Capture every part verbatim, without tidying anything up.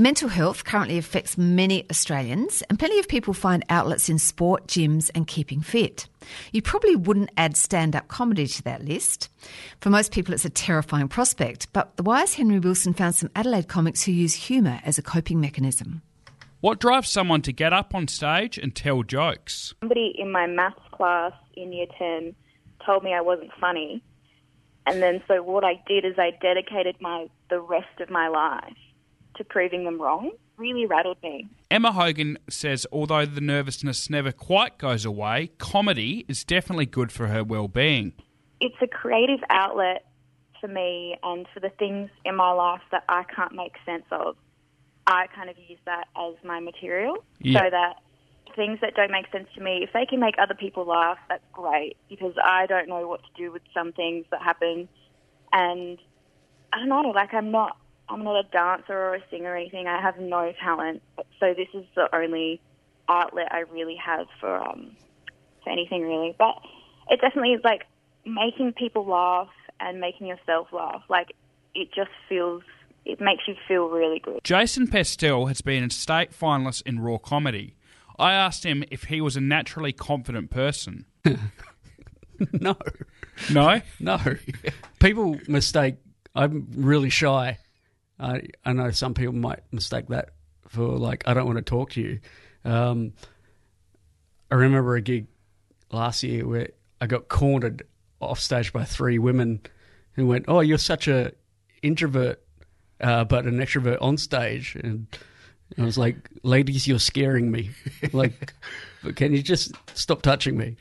Mental health currently affects many Australians, and plenty of people find outlets in sport, gyms and keeping fit. You probably wouldn't add stand-up comedy to that list. For most people, it's a terrifying prospect, but the Wire's Henry Wilson found some Adelaide comics who use humour as a coping mechanism. What drives someone to get up on stage and tell jokes? Somebody in my maths class in year ten told me I wasn't funny, and then so what I did is I dedicated my the rest of my life to proving them wrong. Really rattled me. Emma Hogan says although the nervousness never quite goes away, comedy is definitely good for her well-being. It's a creative outlet for me and for the things in my life that I can't make sense of. I kind of use that as my material, yeah. so that things that don't make sense to me, if they can make other people laugh, that's great, because I don't know what to do with some things that happen. And I don't know, like I'm not I'm not a dancer or a singer or anything. I have no talent. So this is the only outlet I really have for um, for anything, really. But it definitely is like making people laugh and making yourself laugh. Like it just feels, it makes you feel really good. Jason Pestel has been a state finalist in Raw Comedy. I asked him if he was a naturally confident person. No. No? No. People mistake, I'm really shy. I, I know some people might mistake that for, like, I don't want to talk to you. Um, I remember a gig last year where I got cornered off stage by three women who went, oh, you're such a introvert, uh, but an extrovert on stage. And I was like, ladies, you're scaring me. Like, can you just stop touching me?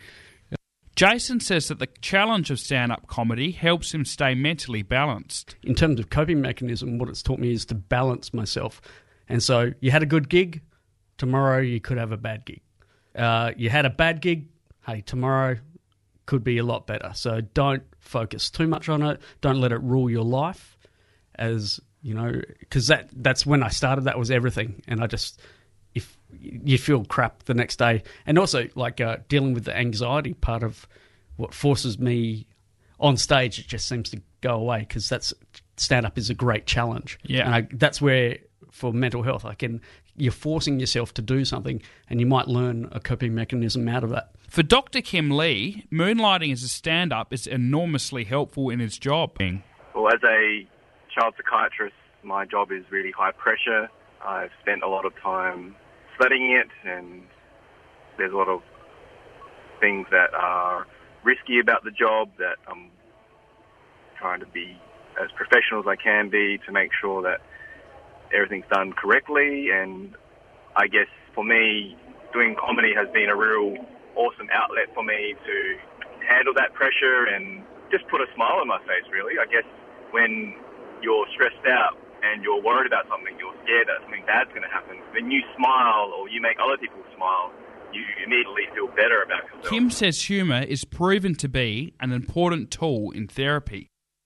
Jason says that the challenge of stand-up comedy helps him stay mentally balanced. In terms of coping mechanism, what it's taught me is to balance myself. And so you had a good gig, tomorrow you could have a bad gig. Uh, you had a bad gig, hey, tomorrow could be a lot better. So don't focus too much on it. Don't let it rule your life, as, you know, because that, that's when I started. That was everything. And I just... if you feel crap the next day. And also, like, uh, dealing with the anxiety part of what forces me on stage, it just seems to go away, because that's stand-up is a great challenge. Yeah. And I, that's where, for mental health, I can, you're forcing yourself to do something and you might learn a coping mechanism out of that. For Doctor Kim Lee, moonlighting as a stand-up is enormously helpful in his job. Well, as a child psychiatrist, my job is really high pressure. I've spent a lot of time studying it, and there's a lot of things that are risky about the job that I'm trying to be as professional as I can be to make sure that everything's done correctly. And I guess for me, doing comedy has been a real awesome outlet for me to handle that pressure and just put a smile on my face, really. I guess when you're stressed out and you're worried about something, you're scared that something bad's going to happen, when you smile or you make other people smile, you immediately feel better about yourself. Kim says humour is proven to be an important tool in therapy.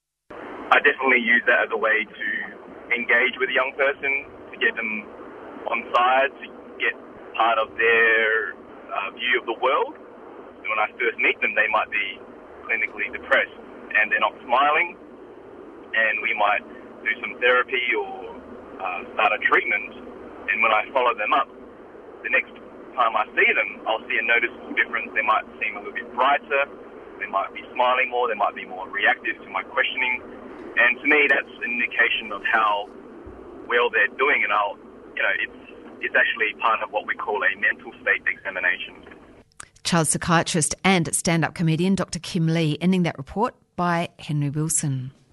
I definitely use that as a way to engage with a young person, to get them on side, to get part of their uh, view of the world. And when I first meet them, they might be clinically depressed and they're not smiling, and we might do some therapy or uh, start a treatment, and when I follow them up, the next time I see them, I'll see a noticeable difference. They might seem a little bit brighter, they might be smiling more, they might be more reactive to my questioning, and to me that's an indication of how well they're doing, and I'll, you know, it's, it's actually part of what we call a mental state examination. Child psychiatrist and stand-up comedian Doctor Kim Lee, ending that report by Henry Wilson.